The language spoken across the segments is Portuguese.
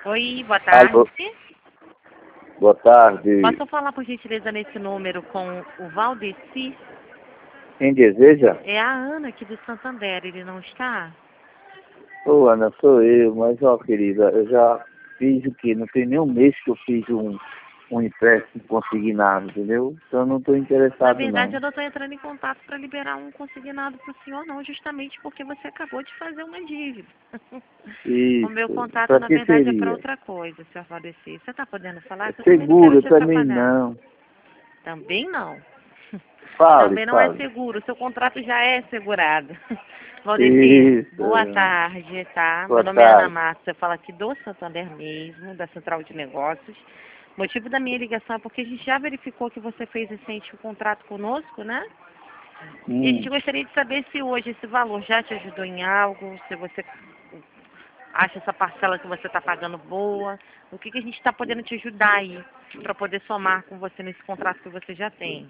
Oi, boa Alô, tarde. boa tarde. Posso falar, por gentileza, nesse número com o Valdeci? Quem deseja? É a Ana aqui do Santander, ele não está? Ô, Ana, sou eu, mas, ó, querida, eu já fiz o quê? Não tem nem um mês que eu fiz um empréstimo consignado, entendeu? Então eu não estou Na interessado, verdade, não. eu não estou entrando em contato para liberar um consignado para o senhor, não, justamente porque você acabou de fazer uma dívida. O meu Isso. contato, Para na que verdade, é para seria? outra coisa, senhor Valdeci. Você está podendo falar? Que eu também não quero Seguro te também atrapalhar. não. Também não. Fale, Também não é fale. seguro, o seu contrato já é assegurado. Valdeci, Isso. boa tarde, tá? Meu Boa nome é Ana tarde. Márcia, eu falo aqui do Santander mesmo, da Central de Negócios. O motivo da minha ligação é porque a gente já verificou que você fez recente o contrato conosco, né? E a gente gostaria de saber se hoje esse valor já te ajudou em algo, se você acha essa parcela que você está pagando boa, o que a gente está podendo te ajudar aí para poder somar com você nesse contrato que você já tem.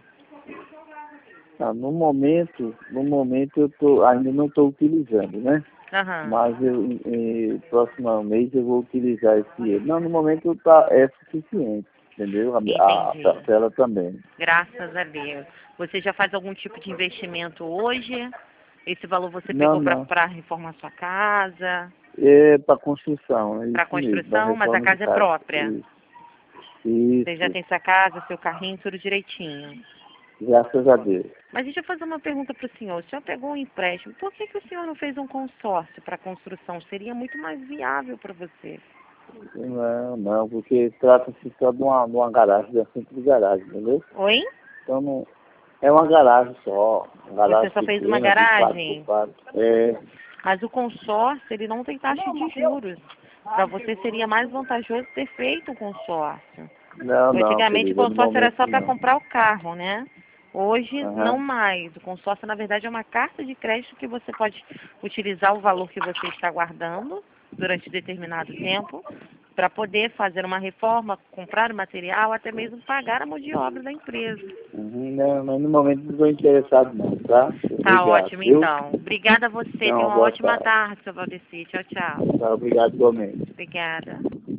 Ah, no momento ainda não estou utilizando, né? Aham. Mas próximo mês eu vou utilizar esse dinheiro. Não, no momento é suficiente, entendeu? A Entendi. parcela também. Graças a Deus. Você já faz algum tipo de investimento hoje? Esse valor você Não, pegou não. para reformar sua casa, É para construção, é para isso mesmo, para construção, mas a reforma de casa é casa. própria. Isso, Você já isso, tem sua casa, seu carrinho, tudo direitinho. graças a Deus. Mas deixa eu fazer uma pergunta para o senhor. O senhor pegou um empréstimo, por que o senhor não fez um consórcio para construção? Seria muito mais viável para você. Não, não, porque trata-se só de uma garagem, de uma simples garagem, entendeu? Oi? Então não, é uma garagem só, uma Você garagem só fez uma pequena, de 4 por garagem? 4. É, Mas o consórcio, ele não tem taxa de juros. Para você seria mais vantajoso ter feito o consórcio. não, não, Antigamente o querida, no consórcio era momento só para não. comprar o carro, né? Hoje não Aham. mais. O consórcio, na verdade, é uma carta de crédito que você pode utilizar o valor que você está guardando durante determinado tempo para poder fazer uma reforma, comprar o material, até mesmo pagar a mão de obra da empresa. Não, mas no momento não estou interessado não, tá? Tá Obrigado, ótimo, viu? então. Obrigada a você. Tenha Então, uma boa ótima tarde. tarde, seu Valdeci. Tchau, tchau. Tá, obrigado igualmente. Obrigada.